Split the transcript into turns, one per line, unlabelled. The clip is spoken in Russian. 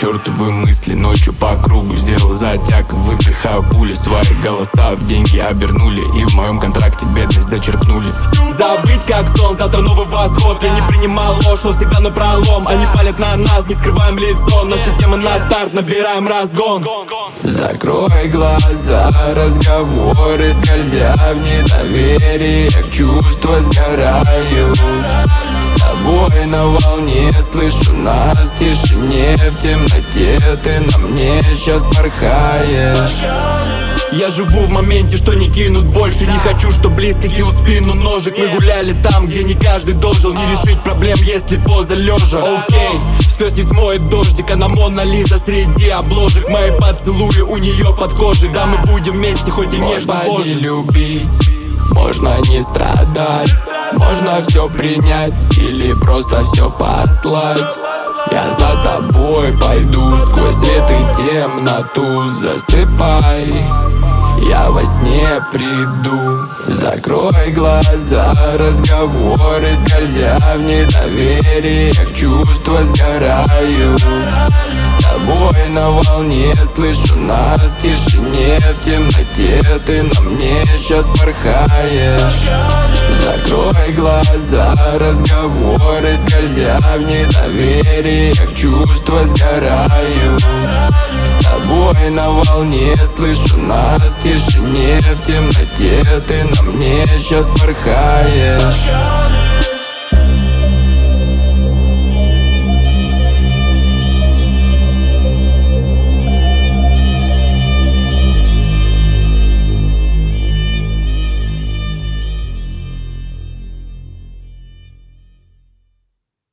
чертовы мысли ночью по кругу. Сделал затяг, выдыхаю пули. Свои голоса в деньги обернули, и в моем контракте бедность зачеркнули.
Забыть как сон, завтра новый восход. Я не принимал ложь, но всегда напролом. Они палят на нас, не скрываем лицо. Наши темы на старт, набираем разгон.
Закрой глаза, разговоры скользя в недовериях, чувства сгорают. С тобой на волне, слышу нас в тишине, в темноте ты на мне сейчас порхаешь.
Я живу в моменте, что не кинут больше. Не хочу, чтоб близко кил в спину ножик. Мы гуляли там, где не каждый должен. Не решить проблем, если поза лежа. Окей, слез не смоет дождик. Она Мона Лиза среди обложек. Мои поцелуи у нее под кожей. Да, мы будем вместе, хоть и нежно позже.
Можно не любить, можно не страдать, можно все принять или просто все послать. Я за тобой пойду сквозь свет и темноту. Засыпай, я во сне приду. Закрой глаза, разговоры скользя в недовериях, чувства сгорают. С тобой на волне, слышу нас в тишине, в темноте ты на мне сейчас порхаешь. Закрой глаза, разговоры скользя в недовериях, чувства сгорают. С тобой на волне, слышу нас в тишине, в темноте ты на мне сейчас порхаешь.